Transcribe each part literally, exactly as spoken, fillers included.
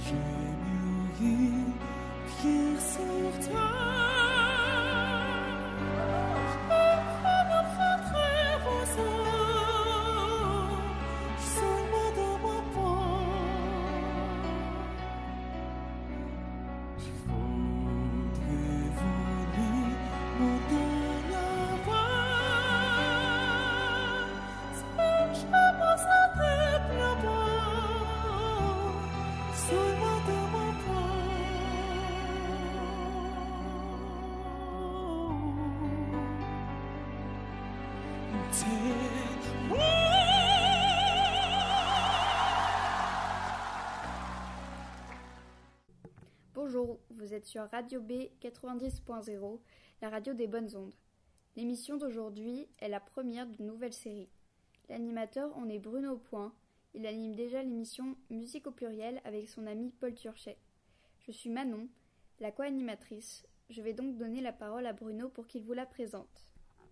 Bonjour, vous êtes sur Radio B quatre-vingt-dix point zéro, la radio des bonnes ondes. L'émission d'aujourd'hui est la première d'une nouvelle série. L'animateur en est Bruno Point. Il anime déjà l'émission Musique au pluriel avec son ami Paul Turchet. Je suis Manon, la co-animatrice. Je vais donc donner la parole à Bruno pour qu'il vous la présente.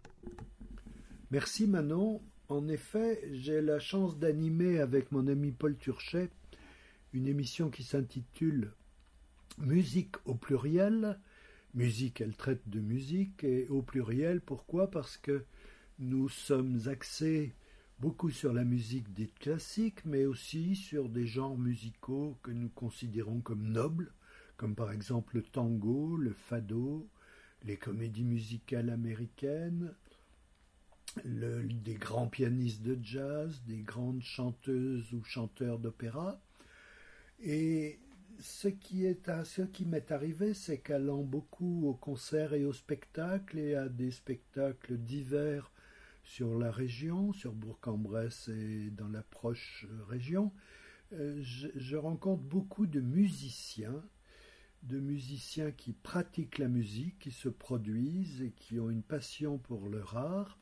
Merci Manon. En effet, j'ai la chance d'animer avec mon ami Paul Turchet une émission qui s'intitule Musique au pluriel. Musique, elle traite de musique, et au pluriel, pourquoi ? Parce que nous sommes axés beaucoup sur la musique dite classique, mais aussi sur des genres musicaux que nous considérons comme nobles, comme par exemple le tango, le fado, les comédies musicales américaines, le, des grands pianistes de jazz, des grandes chanteuses ou chanteurs d'opéra. Et ce qui, est à, ce qui m'est arrivé, c'est qu'allant beaucoup aux concerts et aux spectacles, et à des spectacles divers sur la région, sur Bourg-en-Bresse et dans la proche région, euh, je, je rencontre beaucoup de musiciens, de musiciens qui pratiquent la musique, qui se produisent et qui ont une passion pour leur art.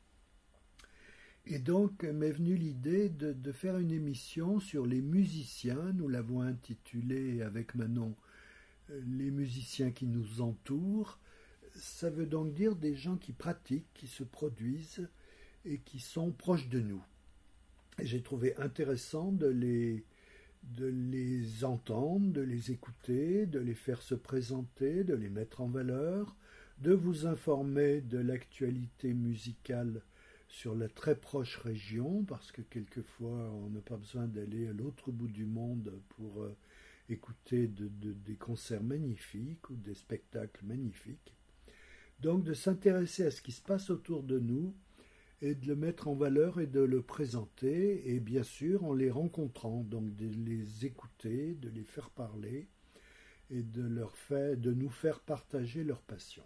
Et donc m'est venue l'idée de, de faire une émission sur les musiciens. Nous l'avons intitulée avec Manon « Les musiciens qui nous entourent ». Ça veut donc dire des gens qui pratiquent, qui se produisent et qui sont proches de nous. Et j'ai trouvé intéressant de les, de les entendre, de les écouter, de les faire se présenter, de les mettre en valeur, de vous informer de l'actualité musicale sur la très proche région, parce que quelquefois on n'a pas besoin d'aller à l'autre bout du monde pour euh, écouter de, de, des concerts magnifiques ou des spectacles magnifiques. Donc de s'intéresser à ce qui se passe autour de nous et de le mettre en valeur et de le présenter, et bien sûr en les rencontrant, donc de les écouter, de les faire parler et de, leur faire, de nous faire partager leur passion.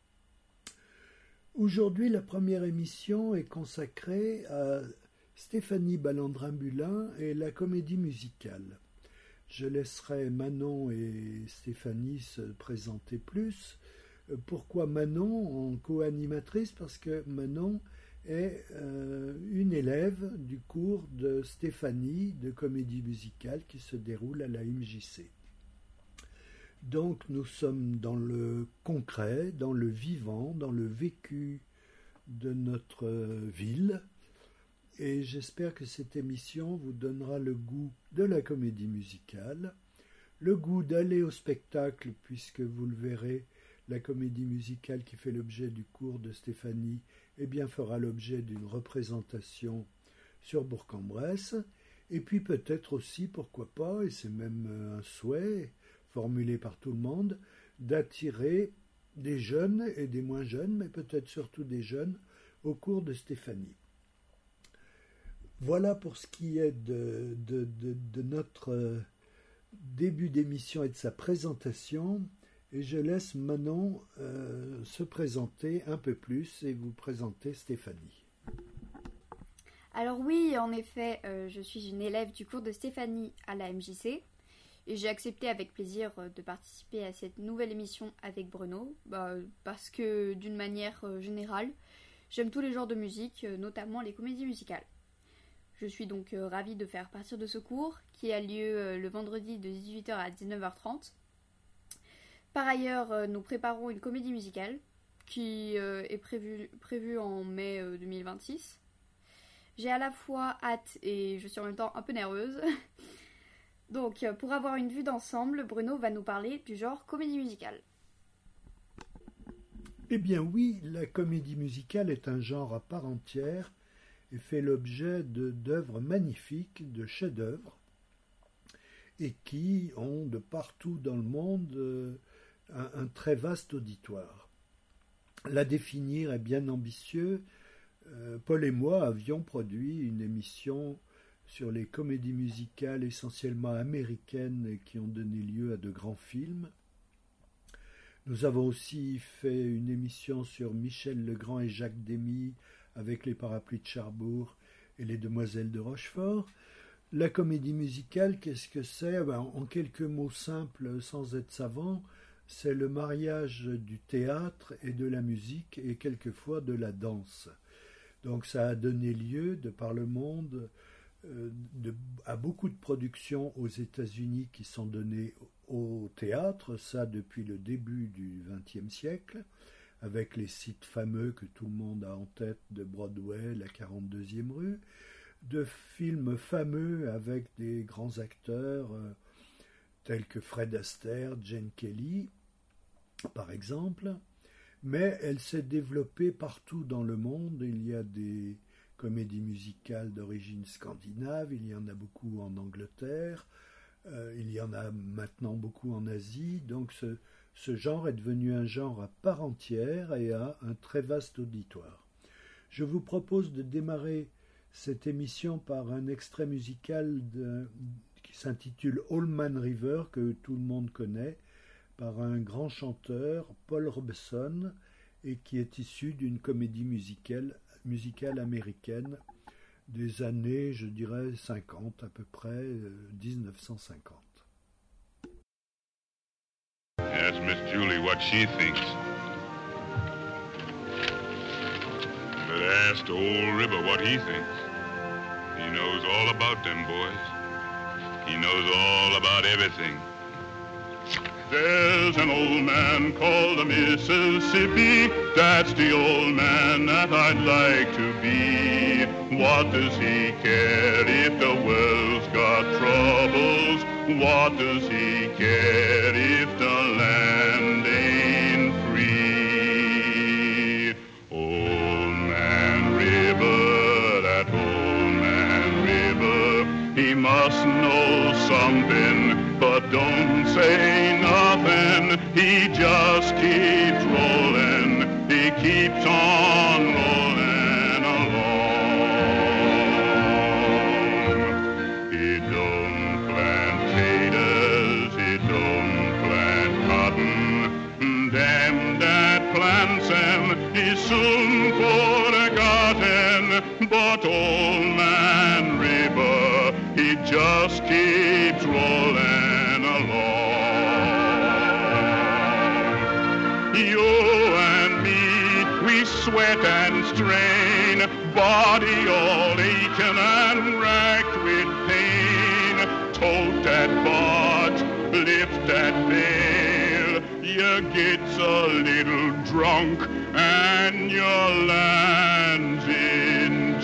Aujourd'hui, la première émission est consacrée à Stéphanie Ballandrin-Bulin et la comédie musicale. Je laisserai Manon et Stéphanie se présenter plus. Pourquoi Manon en co-animatrice ? Parce que Manon est euh, une élève du cours de Stéphanie de comédie musicale qui se déroule à la M J C. Donc nous sommes dans le concret, dans le vivant, dans le vécu de notre ville, et j'espère que cette émission vous donnera le goût de la comédie musicale, le goût d'aller au spectacle, puisque vous le verrez, la comédie musicale qui fait l'objet du cours de Stéphanie eh bien, fera l'objet d'une représentation sur Bourg-en-Bresse, et puis peut-être aussi, pourquoi pas, et c'est même un souhait formulé par tout le monde, d'attirer des jeunes et des moins jeunes, mais peut-être surtout des jeunes, au cours de Stéphanie. Voilà pour ce qui est de, de, de, de notre début d'émission et de sa présentation, et je laisse Manon euh, se présenter un peu plus et vous présenter Stéphanie. Alors oui, en effet, euh, je suis une élève du cours de Stéphanie à la M J C, et j'ai accepté avec plaisir de participer à cette nouvelle émission avec Bruno, bah, parce que d'une manière générale, j'aime tous les genres de musique, notamment les comédies musicales. Je suis donc euh, ravie de faire partie de ce cours qui a lieu euh, le vendredi de dix-huit heures à dix-neuf heures trente. Par ailleurs, euh, nous préparons une comédie musicale qui euh, est prévue, prévue en mai euh, deux mille vingt-six. J'ai à la fois hâte et je suis en même temps un peu nerveuse Donc, euh, pour avoir une vue d'ensemble, Bruno va nous parler du genre comédie musicale. Eh bien oui, la comédie musicale est un genre à part entière et fait l'objet de, d'œuvres magnifiques, de chefs-d'œuvre, et qui ont de partout dans le monde euh, un, un très vaste auditoire. La définir est bien ambitieux. Euh, Paul et moi avions produit une émission sur les comédies musicales essentiellement américaines qui ont donné lieu à de grands films. Nous avons aussi fait une émission sur Michel Legrand et Jacques Demy avec les Parapluies de Cherbourg et les Demoiselles de Rochefort. La comédie musicale, qu'est-ce que c'est? Ben, en quelques mots simples, sans être savant, c'est le mariage du théâtre et de la musique et quelquefois de la danse. Donc ça a donné lieu, de par le monde, euh, de, à beaucoup de productions aux États-Unis qui sont données au théâtre, ça depuis le début du vingtième siècle, avec les sites fameux que tout le monde a en tête de Broadway, la quarante-deuxième rue, de films fameux avec des grands acteurs euh, tels que Fred Astaire, Gene Kelly, par exemple. Mais elle s'est développée partout dans le monde. Il y a des comédies musicales d'origine scandinave, il y en a beaucoup en Angleterre, euh, il y en a maintenant beaucoup en Asie. Donc ce, ce genre est devenu un genre à part entière et a un très vaste auditoire. Je vous propose de démarrer cette émission par un extrait musical de, qui s'intitule Old Man River, que tout le monde connaît, par un grand chanteur, Paul Robeson, et qui est issu d'une comédie musicale, musicale américaine des années, je dirais, cinquante à peu près, euh, dix-neuf cent cinquante. Ask Miss Julie what she thinks. But ask the old River what he thinks. He knows all about them boys. He knows all about everything. There's an old man called the Mississippi. That's the old man that I'd like to be. What does he care if the world's got troubles? What does he care if the land ain't free? Old Man River, that old man River, he must know something, but don't say nothing. He just keeps rolling, he keeps on rolling along. He don't plant potatoes, he don't plant cotton. Them that plants them is soon forgotten. But old Man River, he just keeps rolling along. You and me, we sweat and strain, body all aching and racked with pain. Tote that barge, lift that bale, you gets a little drunk and your land's in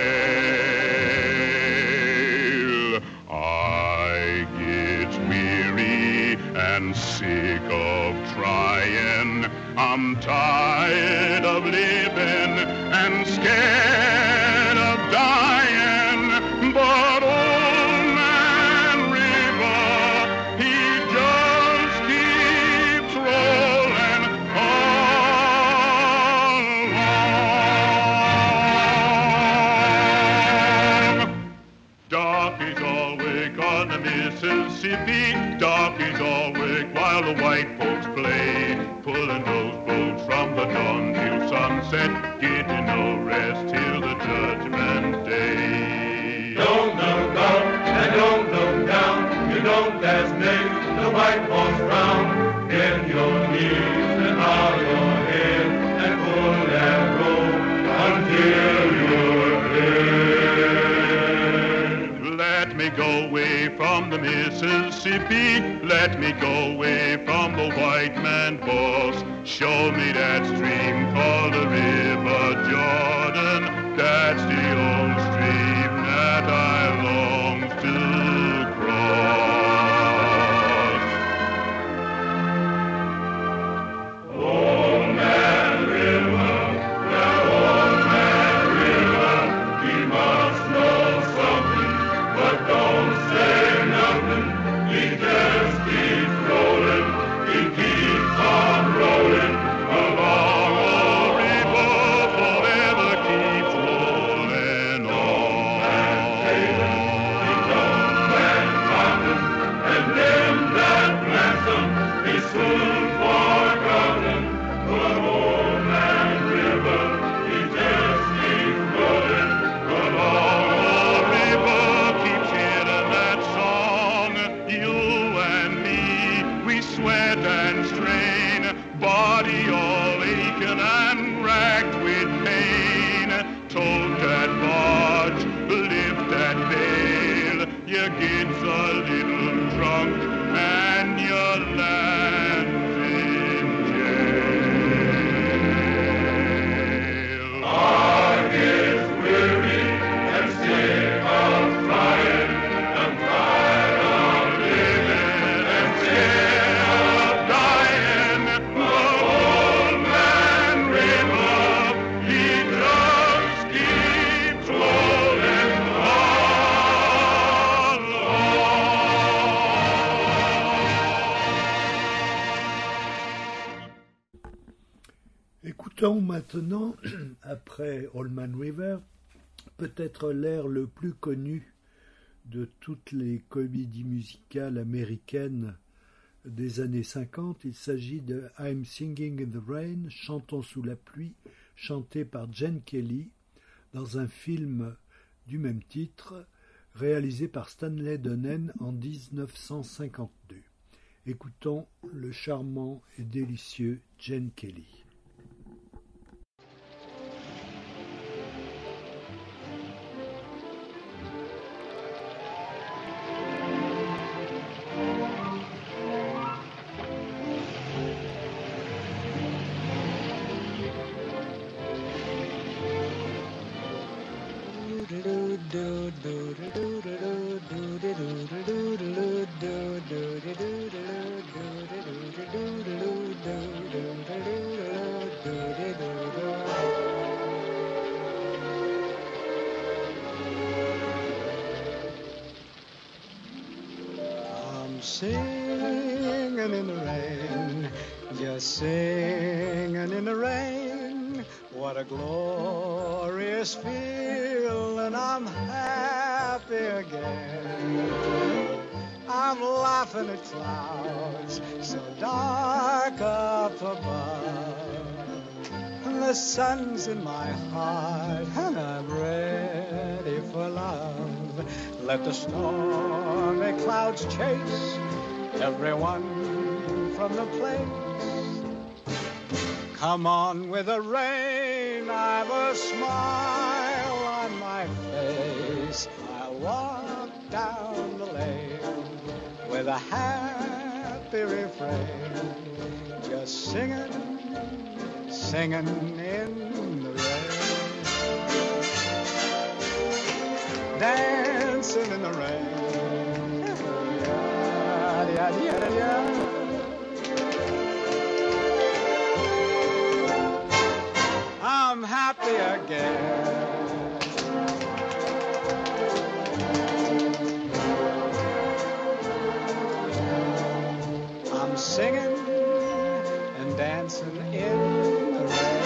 jail. I get weary and sick of trying. I'm tired of living and scared of dying. But old Man River, he just keeps rolling along. Darkies all wake on the Mississippi. Darkies all wake while the white folks play, pulling those boats from the dawn till sunset, getting no rest till the judgment day. Don't look up and don't look down. You don't designate the white folks frown. Bend your knees and bow your head and pull that rope until you're dead. Let me go away from the Mississippi. Let me go away from the white man boss. Show me that stream called the River Jordan. That's the old stream that I long to cross. sweat and strain, body all aching and racked with pain. Tote that barge, lift that bale, you gets a little drunk and you lands in jail. Heart is weary and sick of crying, and tired of living and sick of dying. The old man river, he just keeps rolling along. Écoutons maintenant, après Old Man River, peut-être l'air le plus connu de toutes les comédies musicales américaines des années cinquante. Il s'agit de I'm Singing in the Rain, Chantons sous la pluie, chanté par Gene Kelly dans un film du même titre, réalisé par Stanley Donen en dix-neuf cent cinquante-deux. Écoutons le charmant et délicieux Gene Kelly. I'm singing in the rain, just singing in the rain. What a glorious feeling, I'm happy again. I'm laughing at clouds so dark up above. And the sun's in my heart and I'm ready for love. Let the stormy clouds chase everyone from the place. Come on with the rain, I've a smile on my face. I'll walk down the lane with a happy refrain, just singing, singing in the rain, dancing in the rain. Yeah, yeah, yeah, yeah. I'm happy again. I'm singing and dancing in the rain.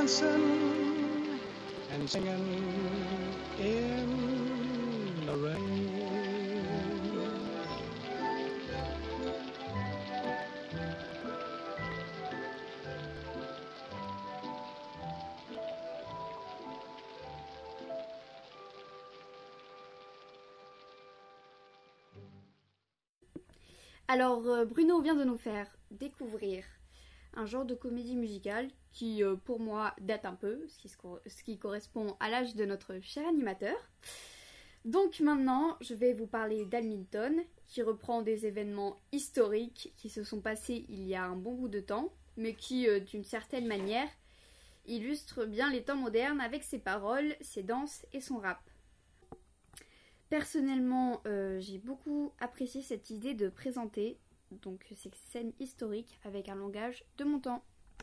dancing and singing in the rain. Alors, euh, Bruno vient de nous faire découvrir un genre de comédie musicale qui, euh, pour moi, date un peu, ce qui, ce qui correspond à l'âge de notre cher animateur. Donc maintenant, je vais vous parler d'Hamilton, qui reprend des événements historiques qui se sont passés il y a un bon bout de temps, mais qui, euh, d'une certaine manière, illustre bien les temps modernes avec ses paroles, ses danses et son rap. Personnellement, euh, j'ai beaucoup apprécié cette idée de présenter donc ces scènes historiques avec un langage de mon temps.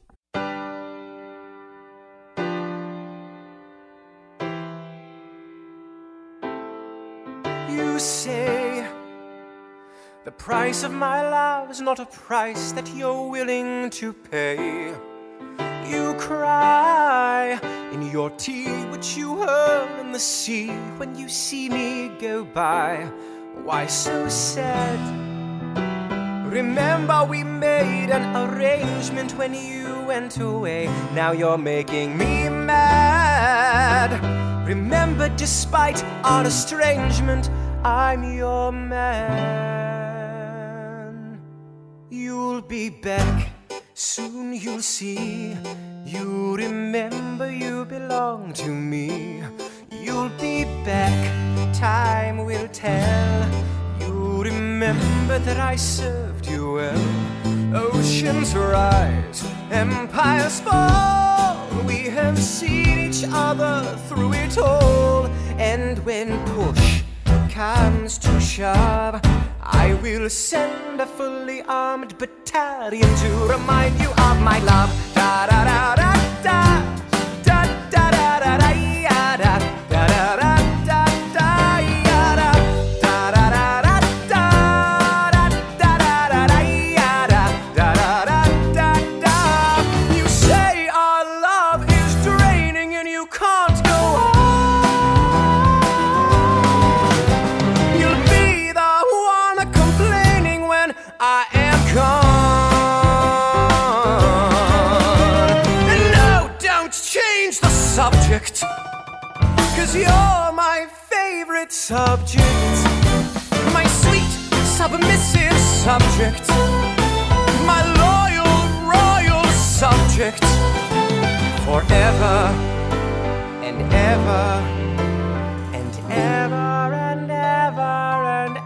You say the price of my love is not a price that you're willing to pay. You cry in your tea, which you hurl in the sea when you see me go by. Why so sad? Remember we made an arrangement when you went away. Now you're making me mad. Remember, despite our estrangement, I'm your man. You'll be back, soon you'll see. You remember you belong to me. You'll be back, time will tell. You remember that I served you well. Oceans rise, empires fall. We have seen each other through it all. And when push comes to shove, I will send a fully armed battalion to remind you of my love. Da da da da da da da da da da ya da da da da da da ya da da da da da da da da da da ya da da da da da da. You say our love is draining and you can't go on. You'll be the one complaining when I am gone. Change the subject, cause you're my favorite subject. My sweet, submissive subject. My loyal, royal subject. Forever and ever and ever and ever and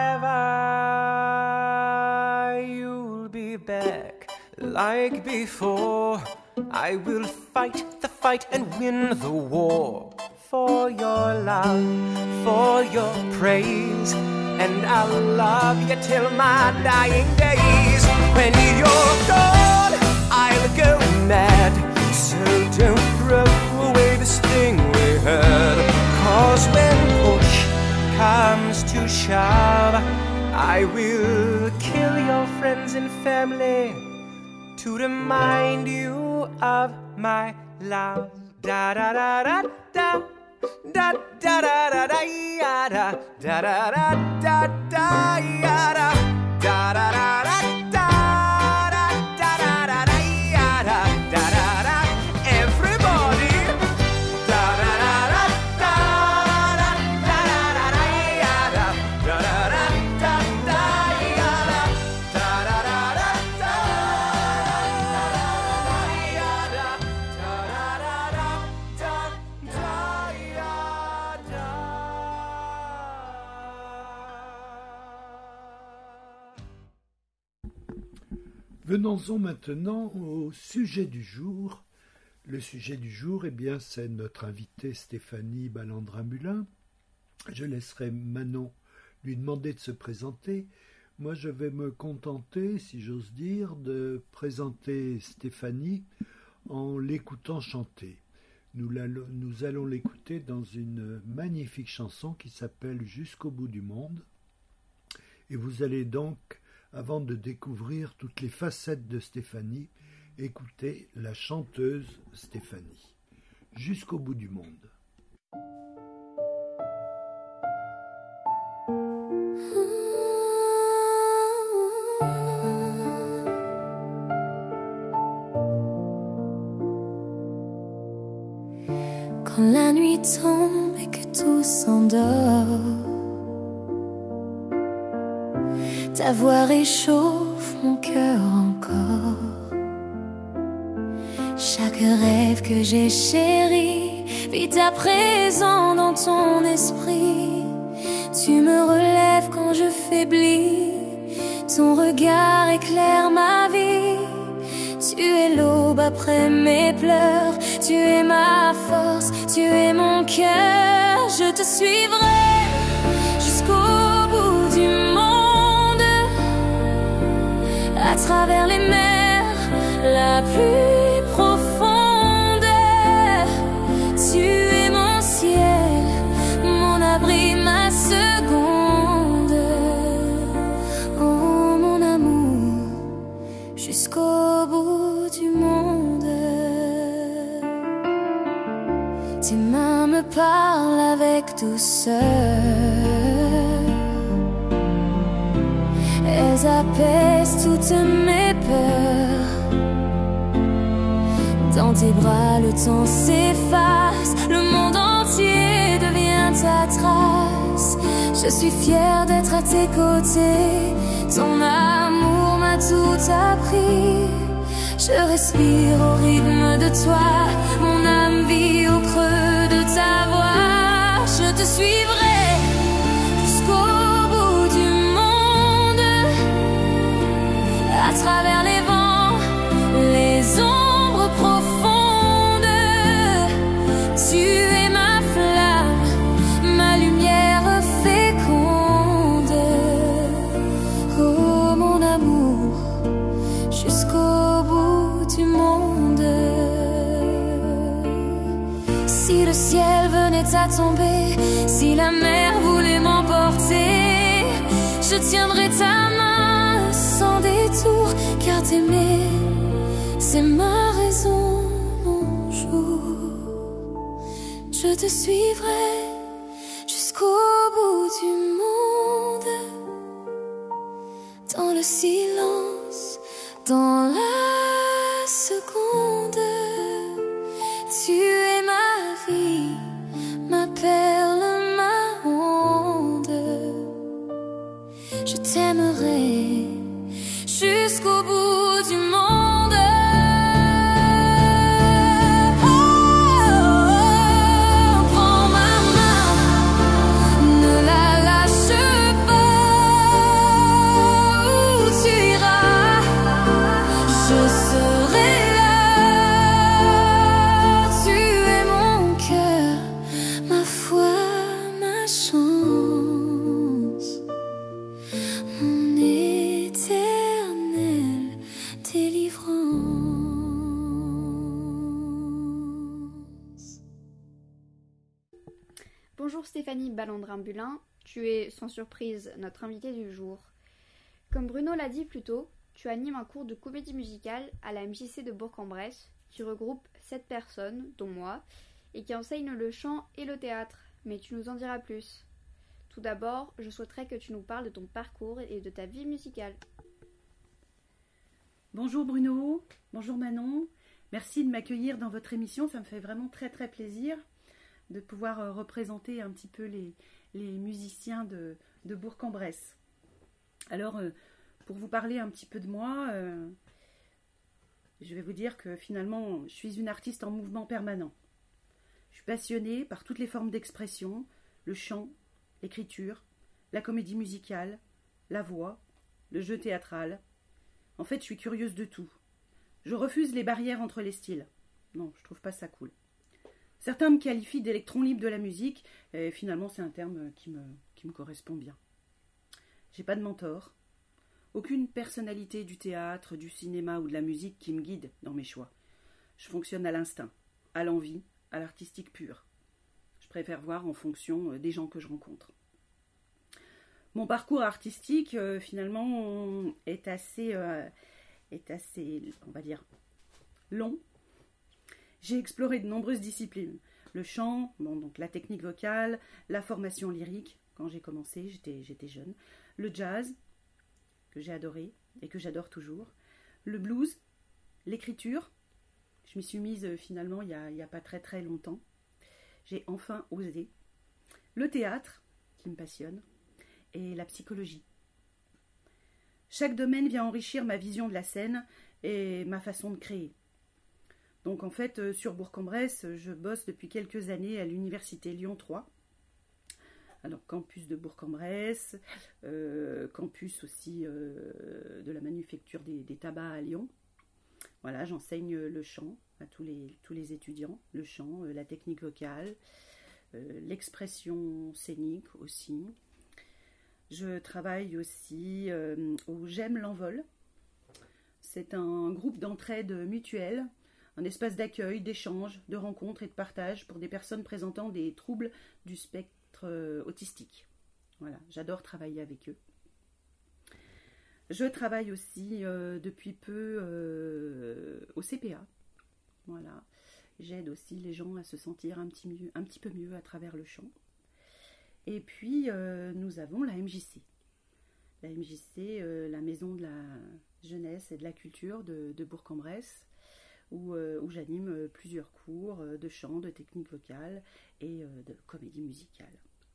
ever. You'll be back like before. I will fight the fight and win the war. For your love, for your praise. And I'll love you till my dying days. When you're gone, I'll go mad. So don't throw away this thing we had. Cause when push comes to shove, I will kill your friends and family to remind you of my love. Da da da da da da da da da da ya da da da da da da ya da da da da da da da da da da ya da da da da. Everybody, da da da da da da da da da ya da da da da da da ya da da da da da da. Venons-en maintenant au sujet du jour. Le sujet du jour, eh bien, c'est notre invitée Stéphanie Ballandrin-Mulin. Je laisserai Manon lui demander de se présenter. Moi, je vais me contenter, si j'ose dire, de présenter Stéphanie en l'écoutant chanter. Nous, nous allons l'écouter dans une magnifique chanson qui s'appelle « Jusqu'au bout du monde ». Et vous allez donc, avant de découvrir toutes les facettes de Stéphanie, Écoutez la chanteuse Stéphanie, jusqu'au bout du monde. Quand la nuit tombe et que tout s'endort, ta voix réchauffe mon cœur encore. Chaque rêve que j'ai chéri vit à présent dans ton esprit. Tu me relèves quand je faiblis, ton regard éclaire ma vie. Tu es l'aube après mes pleurs, tu es ma force, tu es mon cœur. Je te suivrai jusqu'au bout du monde, à travers les mers, la pluie profonde. Tu es mon ciel, mon abri, ma seconde. Oh mon amour, jusqu'au bout du monde. Tes mains me parlent avec douceur, elles apaisent toutes mes peurs. Dans tes bras le temps s'efface, le monde entier devient ta trace. Je suis fière d'être à tes côtés, ton amour m'a tout appris. Je respire au rythme de toi, mon âme vit au creux de ta voix. Je te suivrai jusqu'au bout du monde, à travers les vents, les ombres profondes. Tu es ma flamme, ma lumière féconde. Oh mon amour, jusqu'au bout du monde. Si le ciel venait à tomber, si la mer voulait m'emporter, je tiendrai ta main sans détour, car t'aimer, c'est ma raison, mon jour. Je te suivrai jusqu'au bout du monde, dans le silence, dans la seconde. Tu es ma vie, ma perle, ma onde. Je t'aimerai jusqu'au bout du monde. Oh, prends ma main, ne la lâche pas. Où tu iras, je serai là. Tu es mon cœur, ma foi, ma chance, mon éternelle délivrance. Bonjour Stéphanie Ballandrin-Bulin, tu es sans surprise notre invitée du jour. Comme Bruno l'a dit plus tôt, tu animes un cours de comédie musicale à la M J C de Bourg-en-Bresse qui regroupe sept personnes, dont moi, et qui enseigne le chant et le théâtre, mais tu nous en diras plus. Tout d'abord, je souhaiterais que tu nous parles de ton parcours et de ta vie musicale. Bonjour Bruno, bonjour Manon, merci de m'accueillir dans votre émission, ça me fait vraiment très très plaisir de pouvoir euh, représenter un petit peu les, les musiciens de, de Bourg-en-Bresse. Alors, euh, pour vous parler un petit peu de moi, euh, je vais vous dire que finalement, je suis une artiste en mouvement permanent. Je suis passionnée par toutes les formes d'expression, le chant, l'écriture, la comédie musicale, la voix, le jeu théâtral. En fait, je suis curieuse de tout. Je refuse les barrières entre les styles. Non, je trouve pas ça cool. Certains me qualifient d'électron libre de la musique, et finalement c'est un terme qui me, qui me correspond bien. J'ai pas de mentor, aucune personnalité du théâtre, du cinéma ou de la musique qui me guide dans mes choix. Je fonctionne à l'instinct, à l'envie, à l'artistique pur. Je préfère voir en fonction des gens que je rencontre. Mon parcours artistique, euh, finalement, est assez, euh, est assez, on va dire, long. J'ai exploré de nombreuses disciplines. Le chant, bon, donc la technique vocale, la formation lyrique, quand j'ai commencé, j'étais, j'étais jeune. Le jazz, que j'ai adoré et que j'adore toujours. Le blues, l'écriture. Je m'y suis mise euh, finalement il n'y a, il y a pas très très longtemps. J'ai enfin osé. Le théâtre, qui me passionne, et la psychologie. Chaque domaine vient enrichir ma vision de la scène et ma façon de créer. Donc en fait, euh, sur Bourg-en-Bresse, je bosse depuis quelques années à l'université Lyon trois. Alors campus de Bourg-en-Bresse, euh, campus aussi euh, de la manufacture des, des tabacs à Lyon. Voilà, j'enseigne le chant à tous les, tous les étudiants, le chant, euh, la technique vocale, euh, l'expression scénique aussi. Je travaille aussi euh, au J'aime l'envol. C'est un groupe d'entraide mutuelle, un espace d'accueil, d'échange, de rencontres et de partage pour des personnes présentant des troubles du spectre euh, autistique. Voilà, j'adore travailler avec eux. Je travaille aussi euh, depuis peu euh, au C P A. Voilà, j'aide aussi les gens à se sentir un petit, mieux, un petit peu mieux à travers le chant. Et puis, euh, nous avons la M J C. La M J C, euh, la Maison de la Jeunesse et de la Culture de, de Bourg-en-Bresse, où, euh, où j'anime plusieurs cours de chant, de technique vocale et euh, de comédie musicale.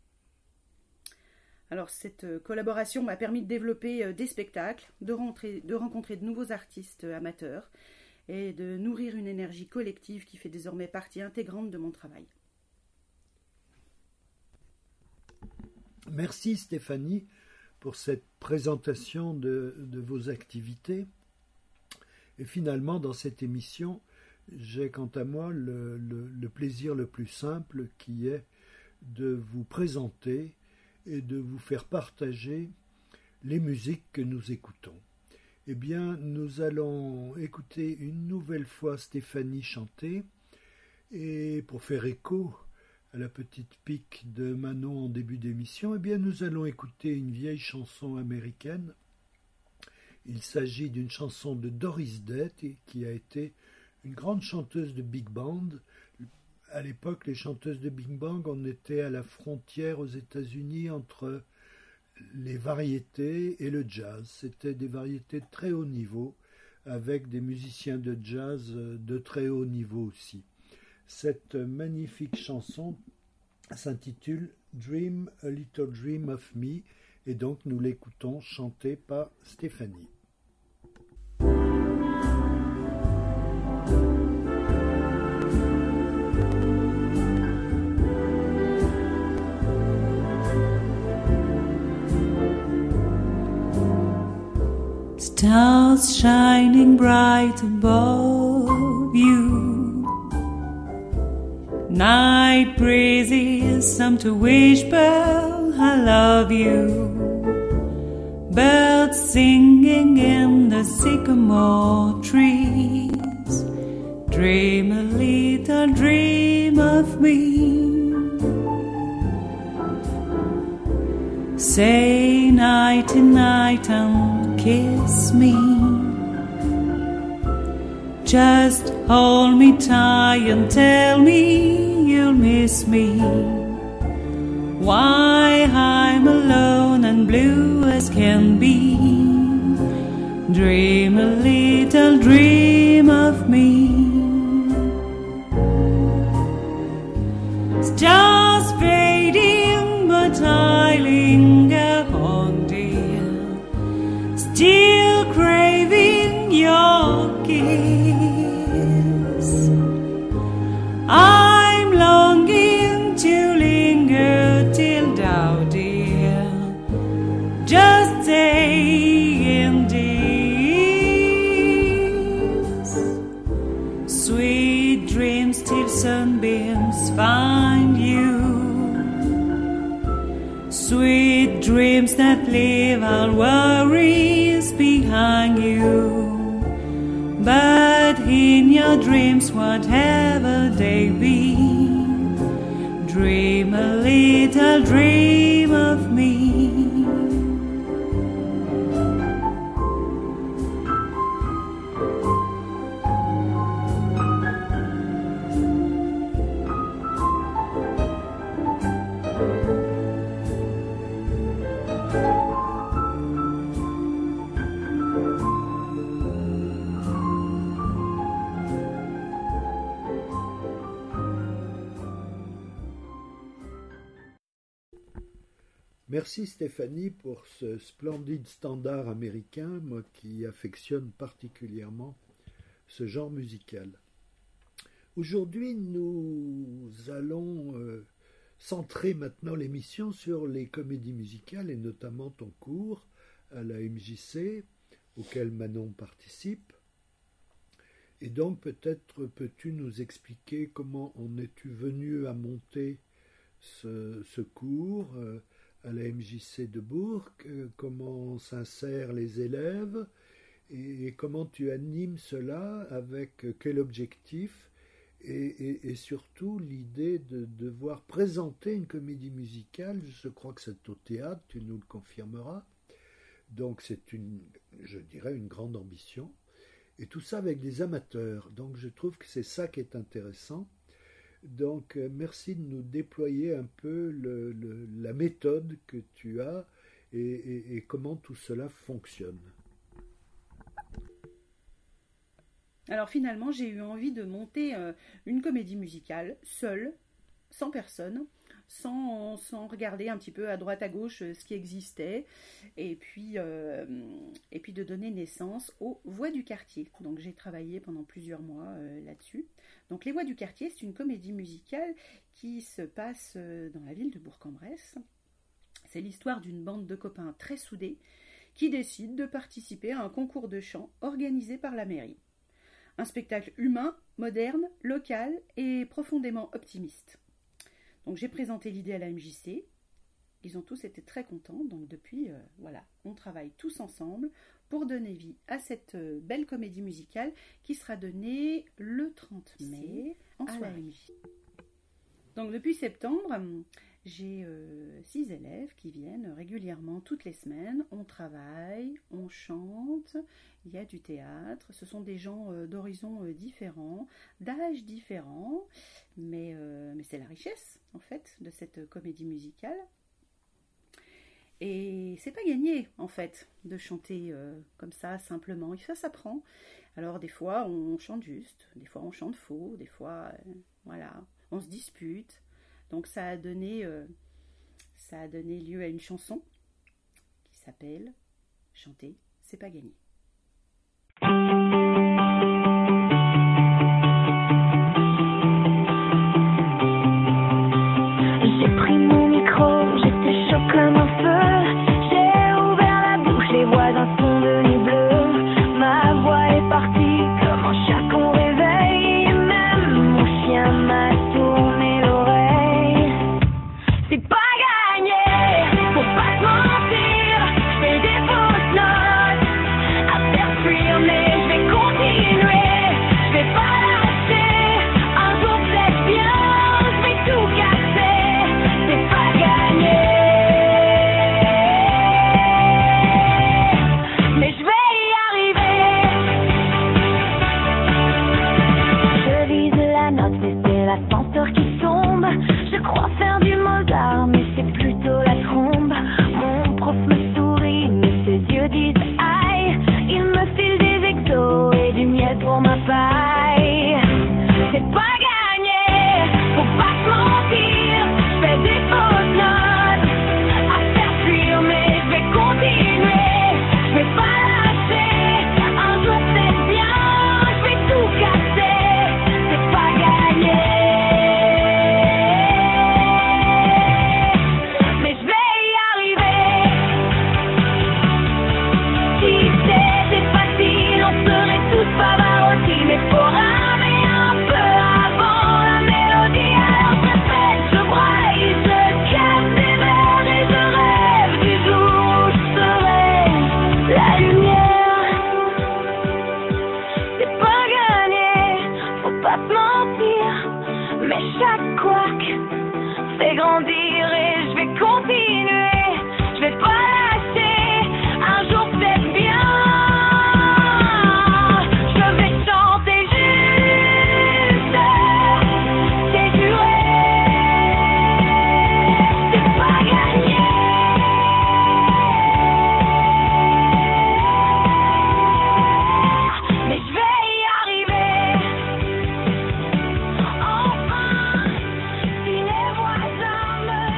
Alors, cette collaboration m'a permis de développer des spectacles, de, rentrer, de rencontrer de nouveaux artistes amateurs et de nourrir une énergie collective qui fait désormais partie intégrante de mon travail. Merci Stéphanie pour cette présentation de, de vos activités. Et finalement, dans cette émission, j'ai quant à moi le, le, le plaisir le plus simple qui est de vous présenter et de vous faire partager les musiques que nous écoutons. Eh bien, nous allons écouter une nouvelle fois Stéphanie chanter, et pour faire écho à la petite pique de Manon en début d'émission, eh bien, nous allons écouter une vieille chanson américaine. Il s'agit d'une chanson de Doris Day, qui a été une grande chanteuse de big band. À l'époque, les chanteuses de big band, on était à la frontière aux États-Unis entre les variétés et le jazz. C'était des variétés de très haut niveau, avec des musiciens de jazz de très haut niveau aussi. Cette magnifique chanson s'intitule « Dream a Little Dream of Me » et donc nous l'écoutons chanter par Stéphanie. Stars shining bright above you, night breezes, some to whisper I love you, birds singing in the sycamore trees, dream a little dream of me. Say nighty night and kiss me, just hold me tight and tell me you'll miss me. Why I'm alone and blue as can be, dream a little dream of me. Stars fading but I linger on, dear, still craving your kiss. I'm longing to linger till thou, dear, just stay in this. Sweet dreams till sunbeams find you, sweet dreams that leave all worries behind you. But in your dreams, whatever they be, dream a little dream of me. Merci Stéphanie pour ce splendide standard américain, moi qui affectionne particulièrement ce genre musical. Aujourd'hui, nous allons euh, centrer maintenant l'émission sur les comédies musicales et notamment ton cours à la M J C auquel Manon participe. Et donc peut-être peux-tu nous expliquer comment en es-tu venu à monter ce, ce cours euh, à la M J C de Bourg, euh, comment s'insèrent les élèves et, et comment tu animes cela, avec euh, quel objectif et, et, et surtout l'idée de devoir présenter une comédie musicale. Je crois que c'est au théâtre, tu nous le confirmeras. Donc c'est une, je dirais, une grande ambition. Et tout ça avec des amateurs. Donc je trouve que c'est ça qui est intéressant. Donc, euh, merci de nous déployer un peu le, le, la méthode que tu as et, et, et comment tout cela fonctionne. Alors finalement, j'ai eu envie de monter euh, une comédie musicale, seule, sans personne, sans, sans regarder un petit peu à droite à gauche euh, ce qui existait, et puis, euh, et puis de donner naissance aux Voix du quartier. Donc j'ai travaillé pendant plusieurs mois euh, là-dessus. Donc Les Voix du quartier, c'est une comédie musicale qui se passe euh, dans la ville de Bourg-en-Bresse. C'est l'histoire d'une bande de copains très soudés qui décident de participer à un concours de chant organisé par la mairie. Un spectacle humain, moderne, local et profondément optimiste. Donc j'ai présenté l'idée à la M J C, ils ont tous été très contents, donc depuis, euh, voilà, on travaille tous ensemble pour donner vie à cette euh, belle comédie musicale qui sera donnée le trente mai en à la M J C. Donc depuis septembre, j'ai euh, six élèves qui viennent régulièrement toutes les semaines, on travaille, on chante, il y a du théâtre, ce sont des gens euh, d'horizons euh, différents, d'âges différents, mais, euh, mais c'est la richesse en fait de cette comédie musicale. Et c'est pas gagné en fait de chanter euh, comme ça simplement, ça s'apprend. Alors des fois on chante juste, des fois on chante faux, des fois euh, voilà, on se dispute. Donc ça a donné, euh, ça a donné lieu à une chanson qui s'appelle « Chanter, c'est pas gagné ». J'ai pris mon micro, j'étais chaud comme un feu. J'ai ouvert la bouche, les voisins sont devenus bleus. Ma voix est partie comme un chat qu'on réveille. Et même mon chien m'a tourné l'oreille. C'est pas gagné, faut pas se mentir. Je fais des fausses notes à faire fuir, mais je vais continuer. Je vais pas lâcher, un jour peut-être bien, je vais tout casser. C'est pas gagné, mais je vais y arriver. Je vise la note, mais c'est l'ascenseur qui tombe. Je crois faire du Mozart, mais c'est plutôt la trombe. Mon prof me sourit, mais ses yeux disent aïe. Il me file des exos et du miel pour ma paille. C'est pas gagné, faut pas se mentir. Je fais des fausses notes à faire fuir, mais je vais continuer. Je vais pas lâcher, un jour peut-être bien, je vais tout casser. C'est pas gagné, mais je vais y arriver. Si c'était facile, on serait tous Pavarotti. Mais faut ramer un peu avant la mélodie. Alors je répète, je braille, je casse des verres et je rêve du jour où je serai la lumière. C'est pas gagné, faut pas se mentir. Mais chaque couac fait grandir et je vais continuer. Je vais pas lâcher, un jour peut-être bien. Je vais chanter juste, c'est juré. C'est pas gagné, mais je vais y arriver. Enfin, si les voisins me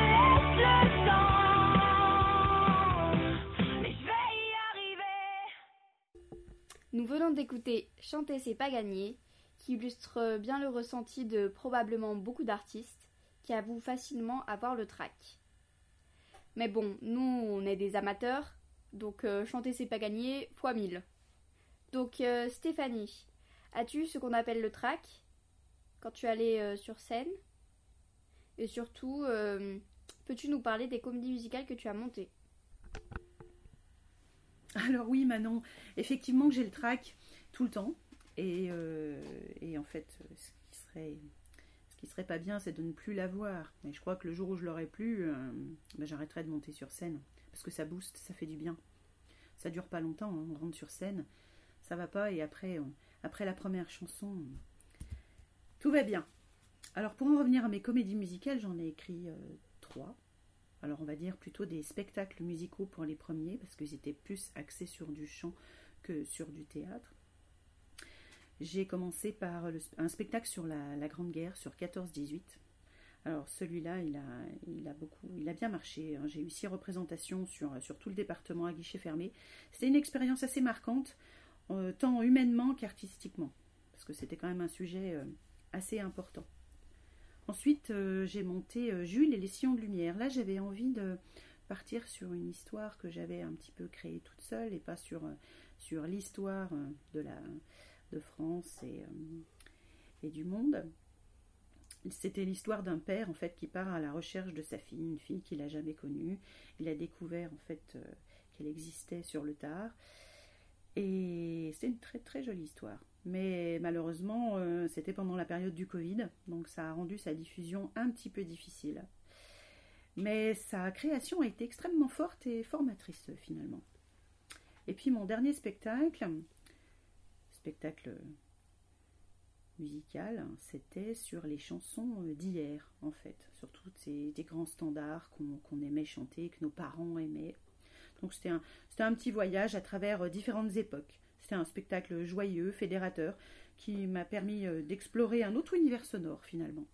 d'écouter Chanter c'est pas gagner, qui illustre bien le ressenti de probablement beaucoup d'artistes qui avouent facilement avoir le trac. Mais bon, nous on est des amateurs, donc euh, chanter c'est pas gagner fois mille. Donc euh, Stéphanie, as-tu ce qu'on appelle le trac quand tu allais euh, sur scène? Et surtout, euh, peux-tu nous parler des comédies musicales que tu as montées? Alors oui Manon, effectivement j'ai le trac tout le temps. Et, euh, et en fait, ce qui serait, ce qui serait pas bien, c'est de ne plus l'avoir. Et je crois que le jour où je l'aurai plus, euh, ben j'arrêterai de monter sur scène. Parce que ça booste, ça fait du bien. Ça dure pas longtemps, hein, on rentre sur scène, ça va pas, et après, on, après la première chanson, tout va bien. Alors pour en revenir à mes comédies musicales, j'en ai écrit euh, trois. Alors on va dire plutôt des spectacles musicaux pour les premiers, parce qu'ils étaient plus axés sur du chant que sur du théâtre. J'ai commencé par le, un spectacle sur la, la Grande Guerre, sur quatorze dix-huit. Alors celui-là, il a, il a beaucoup, il a bien marché. J'ai eu six représentations sur, sur tout le département à guichet fermé. C'était une expérience assez marquante, euh, tant humainement qu'artistiquement, parce que c'était quand même un sujet euh, assez important. Ensuite, euh, j'ai monté euh, Jules et les sillons de lumière. Là, j'avais envie de partir sur une histoire que j'avais un petit peu créée toute seule, et pas sur, euh, sur l'histoire euh, de la... de France et, euh, et du monde. C'était l'histoire d'un père en fait qui part à la recherche de sa fille, une fille qu'il n'a jamais connue. Il a découvert en fait euh, qu'elle existait sur le tard, et c'est une très très jolie histoire. Mais malheureusement, euh, c'était pendant la période du Covid, donc ça a rendu sa diffusion un petit peu difficile. Mais sa création a été extrêmement forte et formatrice finalement. Et puis mon dernier spectacle, spectacle musical, c'était sur les chansons d'hier, en fait, sur tous ces des grands standards qu'on qu'on aimait chanter, que nos parents aimaient. Donc c'était un, c'était un petit voyage à travers différentes époques. C'était un spectacle joyeux, fédérateur, qui m'a permis d'explorer un autre univers sonore, finalement.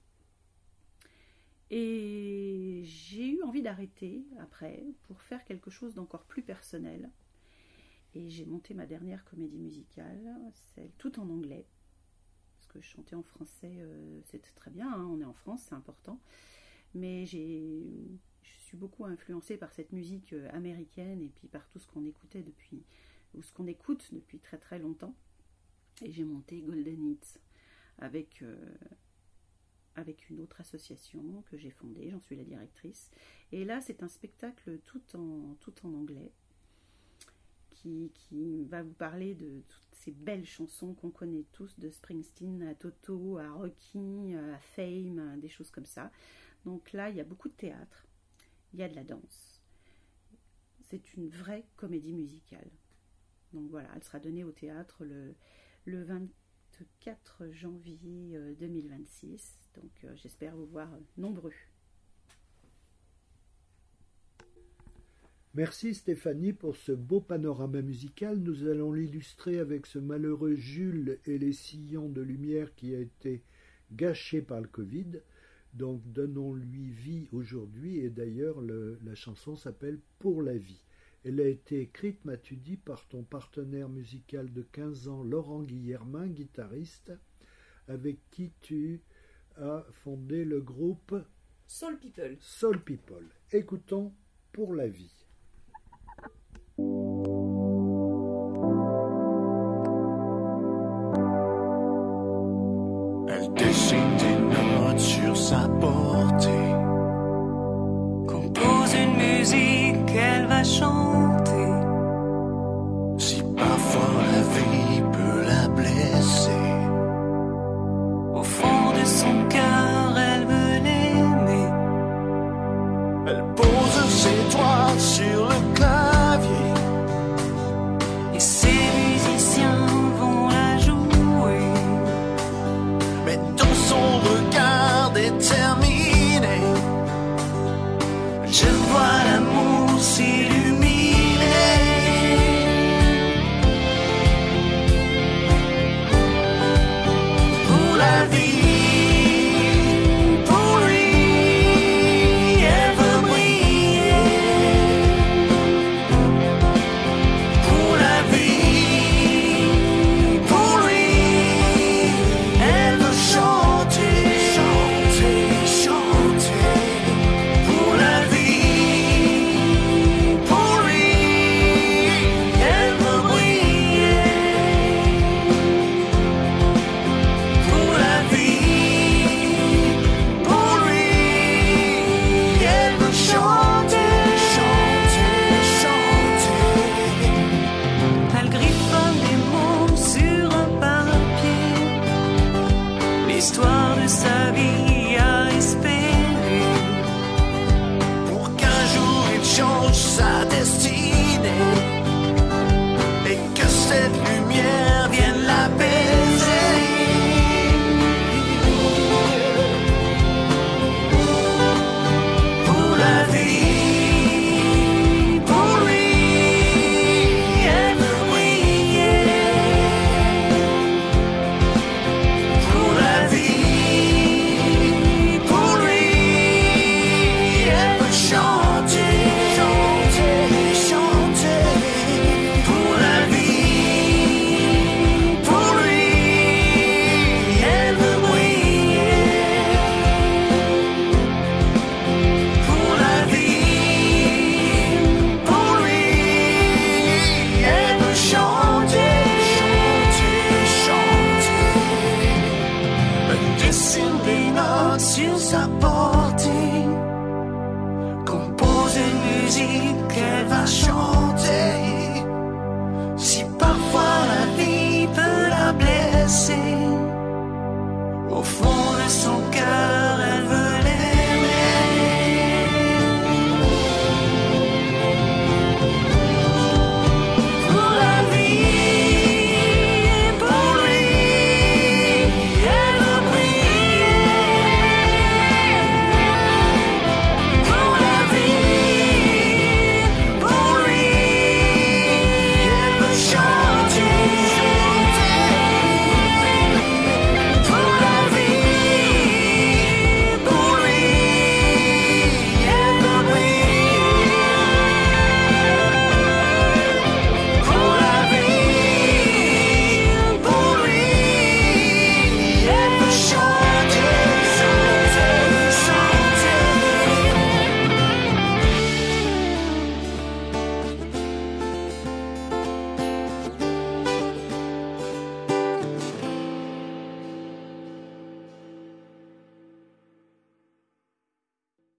Et j'ai eu envie d'arrêter, après, pour faire quelque chose d'encore plus personnel. Et j'ai monté ma dernière comédie musicale, celle tout en anglais, parce que chanter en français, euh, c'était très bien, hein, on est en France, c'est important, mais j'ai, je suis beaucoup influencée par cette musique américaine, et puis par tout ce qu'on écoutait depuis, ou ce qu'on écoute depuis très très longtemps, et j'ai monté Golden Hits, avec, euh, avec une autre association que j'ai fondée, j'en suis la directrice, et là c'est un spectacle tout en, tout en anglais, Qui, qui va vous parler de toutes ces belles chansons qu'on connaît tous, de Springsteen à Toto, à Rocky, à Fame, à des choses comme ça. Donc là, il y a beaucoup de théâtre, il y a de la danse. C'est une vraie comédie musicale. Donc voilà, elle sera donnée au théâtre le, le vingt-quatre janvier deux mille vingt-six. Donc euh, j'espère vous voir nombreux. Merci Stéphanie pour ce beau panorama musical. Nous allons l'illustrer avec ce malheureux Jules et les sillons de lumière qui a été gâché par le Covid. Donc donnons-lui vie aujourd'hui, et d'ailleurs le, la chanson s'appelle Pour la vie. Elle a été écrite, m'as-tu dit, par ton partenaire musical de quinze ans, Laurent Guillermin, guitariste, avec qui tu as fondé le groupe Soul People. Soul People. Écoutons Pour la vie. Elle dessine des notes sur sa portée, compose une musique qu'elle va chanter. Si parfois la vie peut la blesser, au fond de son cœur elle veut l'aimer. Elle pose ses doigts sur le clavier, et ses musiciens vont la jouer. mais dans son regard déterminé,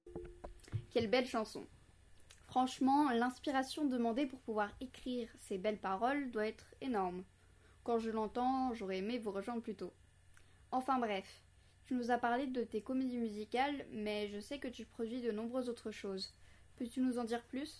Quelle belle chanson. Franchement, l'inspiration demandée pour pouvoir écrire ces belles paroles doit être énorme. Quand je l'entends, j'aurais aimé vous rejoindre plus tôt. Enfin bref, tu nous as parlé de tes comédies musicales, mais je sais que tu produis de nombreuses autres choses. Peux-tu nous en dire plus ?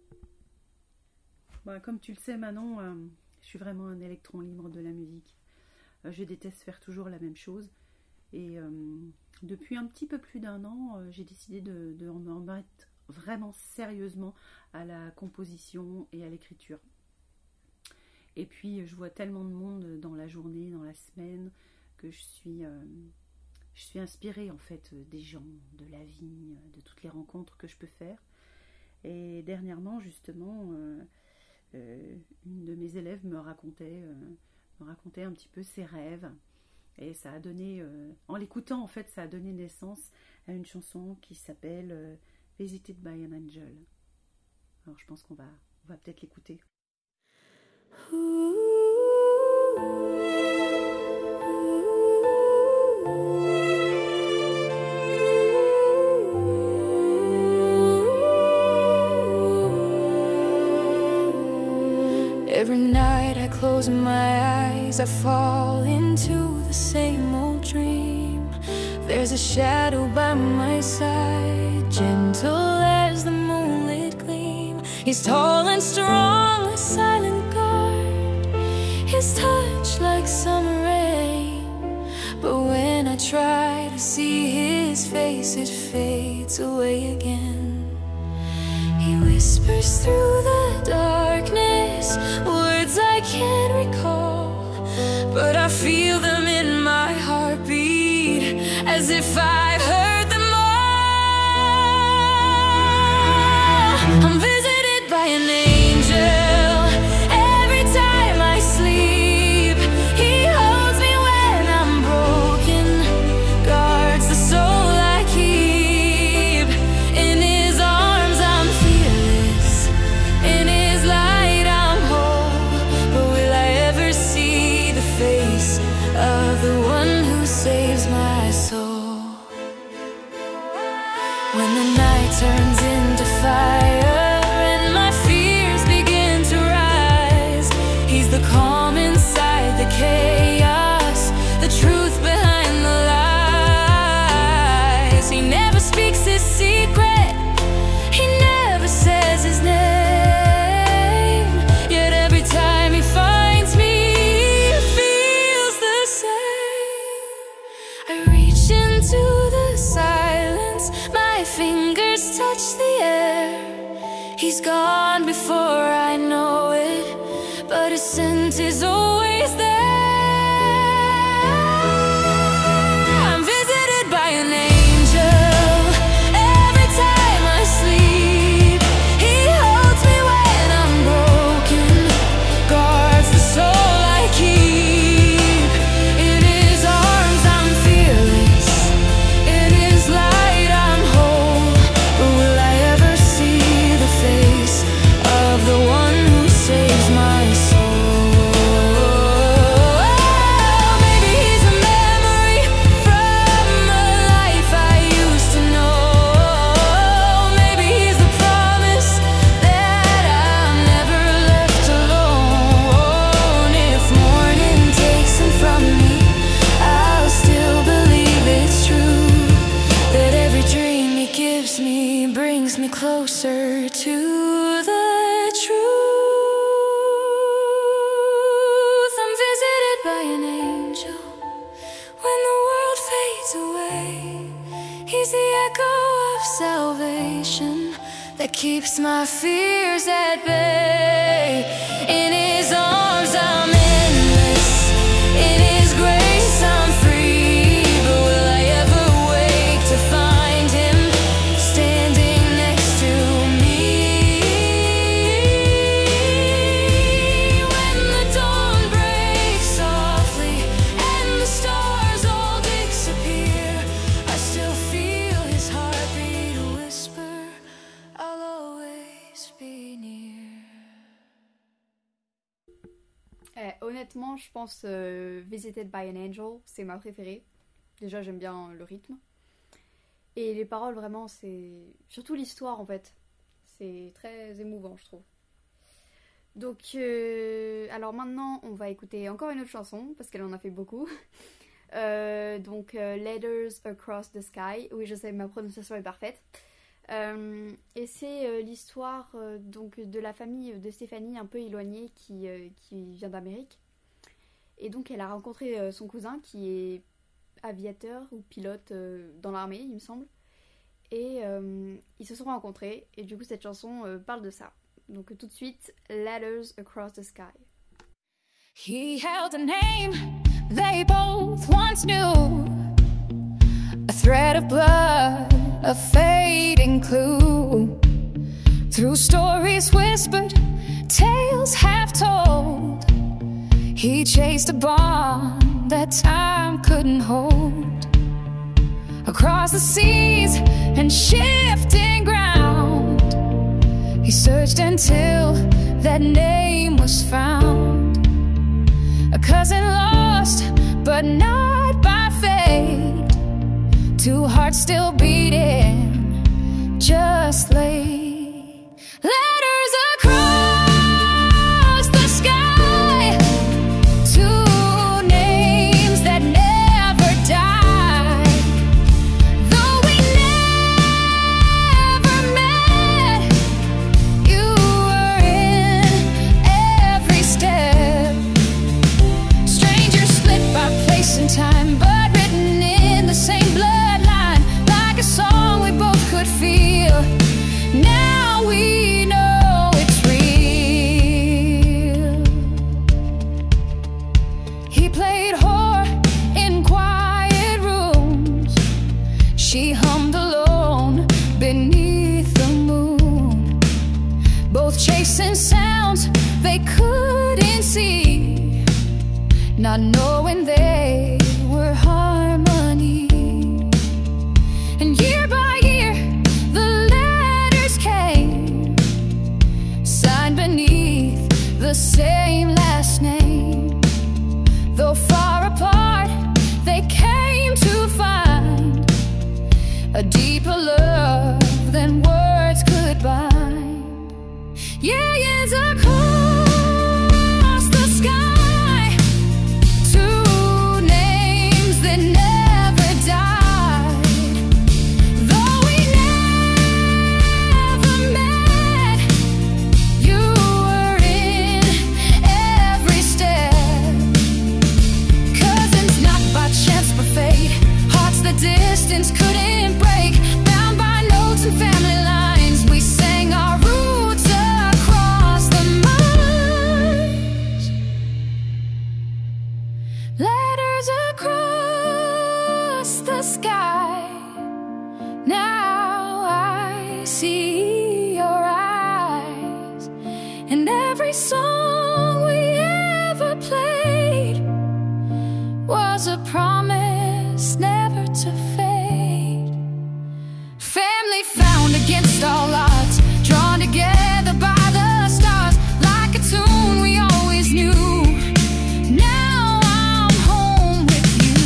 Bah, comme tu le sais, Manon, euh, je suis vraiment un électron libre de la musique. Euh, je déteste faire toujours la même chose. Et euh, depuis un petit peu plus d'un an, euh, j'ai décidé de, de me remettre vraiment sérieusement à la composition et à l'écriture. Et puis, je vois tellement de monde dans la journée, dans la semaine, que je suis, euh, je suis inspirée en fait des gens, de la vie, de toutes les rencontres que je peux faire. Et dernièrement, justement, euh, euh, une de mes élèves me racontait, euh, me racontait un petit peu ses rêves. Et ça a donné, euh, en l'écoutant en fait, ça a donné naissance à une chanson qui s'appelle euh, Visited by an Angel. Alors je pense qu'on va, on va peut-être l'écouter. Every night I close my eyes, I fall into the same old dream. There's a shadow by my side, gentle as the moonlit gleam. He's tall and strong, a silent guard, his touch like summer rain. But when I try to see his face, it fades away again. He whispers through the darkness, words I can't recall, but I feel them in my heartbeat, as if I've heard them all. I'm visited by an angel every time I sleep. He holds me when I'm broken, guards the soul I keep. In his arms I'm fearless, in his light I'm whole. But will I ever see the face of the one who saves my soul? When the night turns into fire and my fears begin to rise, he's the calm inside the chaos, the truth behind the lies. He never speaks his secret, he never says his name, yet every time he finds me, he feels the same. I reach into the silence, my fingers touch the air. He's gone before I know it, but his scent is always there. I'm visited by an angel every time I sleep. He holds me when I'm broken, guards the soul I keep. In his arms I'm fearless, in his light I'm whole. But will I ever see the face of the one who saves my soul? Maybe he's a memory from a life I used to know. Maybe he's the promise that I'm never left alone. If morning takes him from me, I'll still believe it's true, that every dream he gives me brings me closer to the truth. I'm visited by an angel when the world fades away. He's the echo of salvation that keeps my fears at bay. In his arms I'm endless, in his grace I'm free. But will I ever wake to find him standing next to me? When the dawn breaks softly and the stars all disappear, I still feel his heartbeat whisper, I'll always be near. Eh, honnêtement, je pense euh, Visited by an Angel, c'est ma préférée. Déjà, j'aime bien le rythme. Et les paroles, vraiment, c'est... Surtout l'histoire, en fait. C'est très émouvant, je trouve. Donc, euh... alors maintenant, on va écouter encore une autre chanson, parce qu'elle en a fait beaucoup. euh, donc, euh, Letters Across the Sky. Oui, je sais, ma prononciation est parfaite. Euh, et c'est euh, l'histoire euh, donc, de la famille de Stéphanie, un peu éloignée, qui, euh, qui vient d'Amérique. Et donc, elle a rencontré euh, son cousin, qui est aviateur ou pilote euh, dans l'armée, il me semble. Et euh, ils se sont rencontrés. Et du coup, cette chanson euh, parle de ça. Donc, tout de suite, Letters Across the Sky. He held a name they both once knew, a thread of blood, a fading clue. Through stories whispered, tales half told, he chased a bond that time couldn't hold. Across the seas and shifting ground, he searched until that name was found. A cousin lost, but not by fate. Two hearts still beating, just late. Letters across the sky, two names that never died. Though we never met, you were in every step. Strangers split by place and time, but written in the same bloodline, like a song we both could feel. Now we know it's real. He played whore in quiet rooms, she hummed alone beneath the moon, both chasing sounds they couldn't see, not knowing they were harmony. And year by year the letters came, signed beneath the same last name. Though far apart, they came to find a deeper love than words could bind. Yeah, years across the sky, two names that never died. Though we never met, you were in every step. Cousins not by chance but fate, hearts the distance couldn't break. Bound by notes and family lines, we sang our roots across the miles. Letters across the sky, now I see your eyes. And every song we ever played was a promise never to fade. Family found against all odds, drawn together by the stars, like a tune we always knew. Now I'm home with you.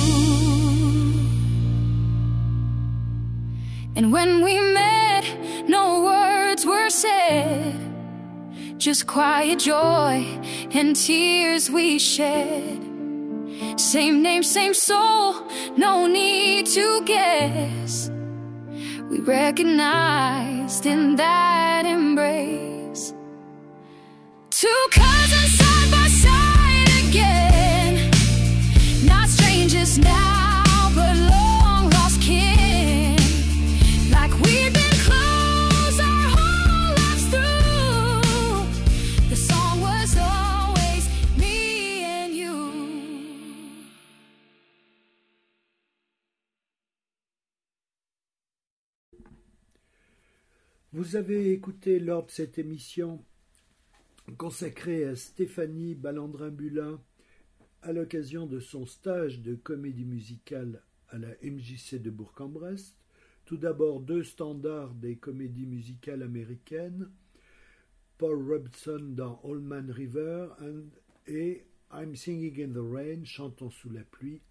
And when we met, no words were said, just quiet joy and tears we shed. Same name, same soul, no need to guess. We recognized in that embrace. Two cousins side by side again, not strangers now, but long lost kin. Like we've been close our whole lives through. The song was always me and you. Vous avez écouté lors de cette émission consacrée à Stéphanie Balandrin-Bulin à l'occasion de son stage de comédie musicale à la M J C de Bourg-en-Bresse, tout d'abord deux standards des comédies musicales américaines, Paul Robeson dans Old Man River and, et I'm Singing in the Rain, Chantons sous la pluie,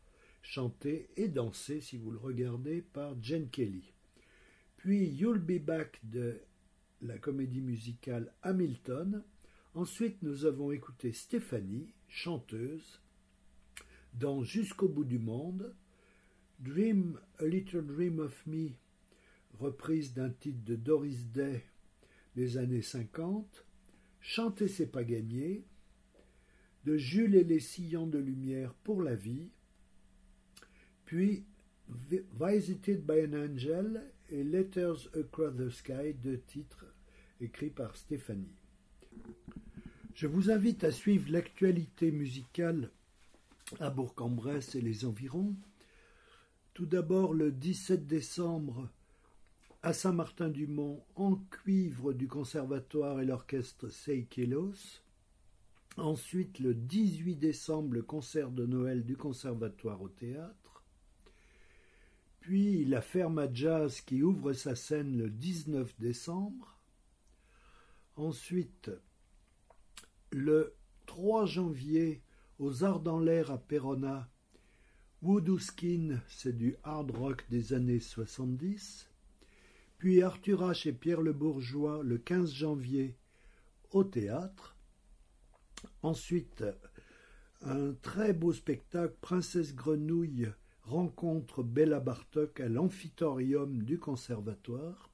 chanté et dansé, si vous le regardez, par Gene Kelly. Puis You'll Be Back de la comédie musicale Hamilton. Ensuite, nous avons écouté Stéphanie, chanteuse, dans Jusqu'au bout du monde, Dream, A Little Dream of Me, reprise d'un titre de Doris Day des années cinquante, Chanter c'est pas gagné, de Jules et les sillons de lumière pour la vie, puis Visited by an Angel et Letters Across the Sky, deux titres écrits par Stéphanie. Je vous invite à suivre l'actualité musicale à Bourg-en-Bresse et les environs. Tout d'abord, le dix-sept décembre, à Saint-Martin-du-Mont, en cuivre du Conservatoire et l'orchestre Seykelos. Ensuite, le dix-huit décembre, le concert de Noël du Conservatoire au théâtre. Puis la Ferme à Jazz qui ouvre sa scène le dix-neuf décembre. Ensuite, le trois janvier, aux Arts dans l'air à Perona, Voodoo Skin, c'est du hard rock des années soixante-dix. Puis Arthur H et Pierre Le Bourgeois, le quinze janvier, au théâtre. Ensuite, un très beau spectacle, Princesse Grenouille rencontre Béla Bartok à l'Amphitorium du Conservatoire.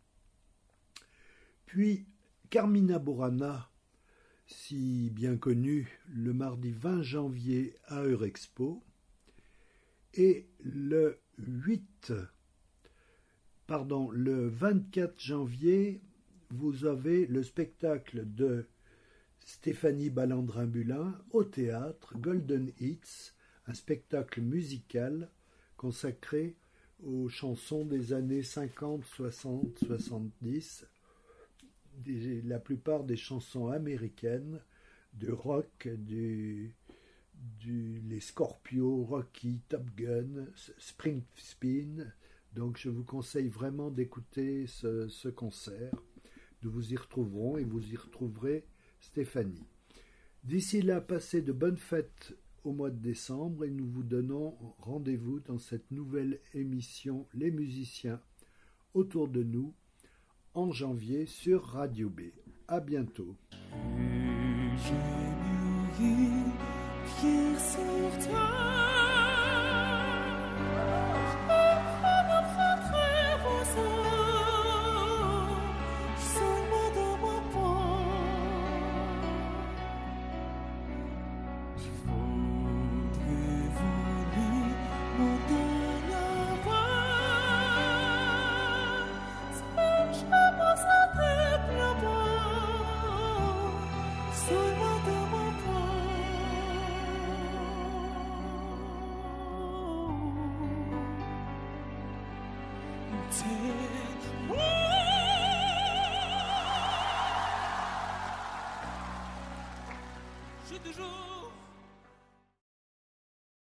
Puis Carmina Burana, si bien connue, le mardi vingt janvier à Eurexpo. Et le huit, pardon, le vingt-quatre janvier, vous avez le spectacle de Stéphanie Ballandrin-Bulin au théâtre Golden Hits, un spectacle musical consacré aux chansons des années cinquante, soixante, soixante-dix, des, la plupart des chansons américaines, de rock, du, du, les Scorpions, Rocky, Top Gun, Springsteen. Donc je vous conseille vraiment d'écouter ce, ce concert. Nous vous y retrouverons et vous y retrouverez Stéphanie. D'ici là, passez de bonnes fêtes au mois de décembre et nous vous donnons rendez-vous dans cette nouvelle émission Les musiciens autour de nous en janvier sur Radio B. À bientôt. J'ai toujours